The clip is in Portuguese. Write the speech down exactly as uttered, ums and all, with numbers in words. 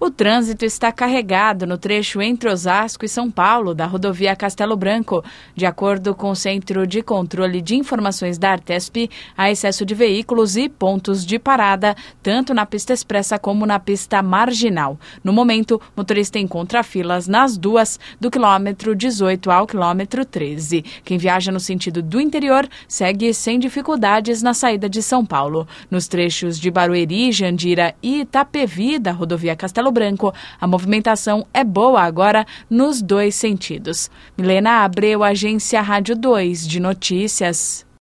O trânsito está carregado no trecho entre Osasco e São Paulo, da rodovia Castelo Branco. De acordo com o Centro de Controle de Informações da Artesp, há excesso de veículos e pontos de parada, tanto na pista expressa como na pista marginal. No momento, o motorista encontra filas nas duas, do quilômetro dezoito ao quilômetro treze. Quem viaja no sentido do interior segue sem dificuldades na saída de São Paulo. Nos trechos de Barueri, Jandira e Itapevi, da rodovia Castelo Branco, a movimentação é boa agora nos dois sentidos. Milena Abreu, Agência Rádio dois de Notícias.